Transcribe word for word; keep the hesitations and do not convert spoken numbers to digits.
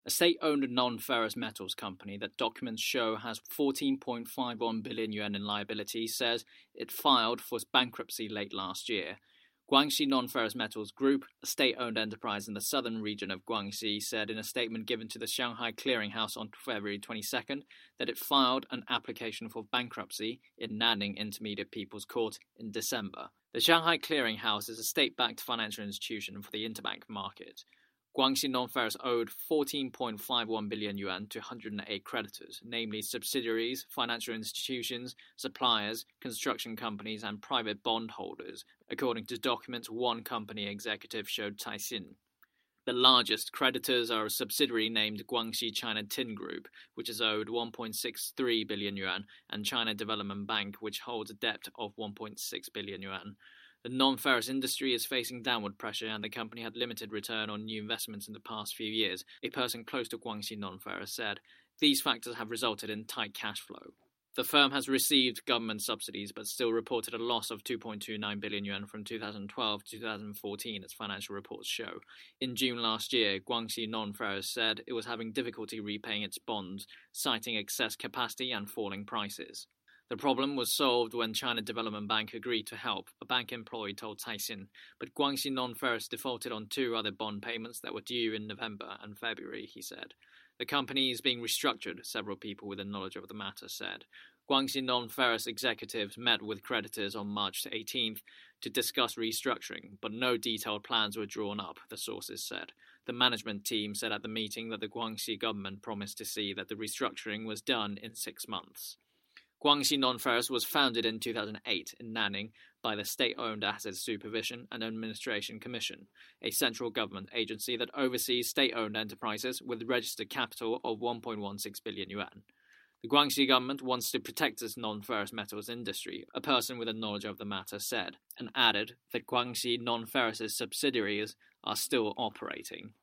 A state-owned non-ferrous metals company that documents show has fourteen point five one billion yuan in liabilities says it filed for bankruptcy late last year. Guangxi Non-Ferrous Metals Group, a state-owned enterprise in the southern region of Guangxi, said in a statement given to the Shanghai Clearing House on February twenty-second that it filed an application for bankruptcy in Nanning Intermediate People's Court in December. The Shanghai Clearing House is a state-backed financial institution for the interbank market. Guangxi Non-Ferrous owed fourteen point five one billion yuan to one hundred eight creditors, namely subsidiaries, financial institutions, suppliers, construction companies, and private bondholders, according to documents one company executive showed Caixin. The largest creditors are a subsidiary named Guangxi China Tin Group, which is owed one point six three billion yuan, and China Development Bank, which holds a debt of one point six billion yuan. The non-ferrous industry is facing downward pressure and the company had limited return on new investments in the past few years, a person close to Guangxi Non-Ferrous said. These factors have resulted in tight cash flow. The firm has received government subsidies but still reported a loss of two point two nine billion yuan from two thousand twelve to two thousand fourteen, as financial reports show. In June last year, Guangxi Non-Ferrous said it was having difficulty repaying its bonds, citing excess capacity and falling prices. The problem was solved when China Development Bank agreed to help, a bank employee told Caixin, but Guangxi Non-Ferrous defaulted on two other bond payments that were due in November and February, he said. The company is being restructured, several people with knowledge of the matter said. Guangxi Non-Ferrous executives met with creditors on March eighteenth to discuss restructuring, but no detailed plans were drawn up, the sources said. The management team said at the meeting that the Guangxi government promised to see that the restructuring was done in six months. Guangxi Non-Ferrous was founded in two thousand eight in Nanning by the State-Owned Assets Supervision and Administration Commission, a central government agency that oversees state-owned enterprises with registered capital of one point one six billion yuan. The Guangxi government wants to protect its non-ferrous metals industry, a person with a knowledge of the matter said, and added that Guangxi Non-Ferrous's subsidiaries are still operating.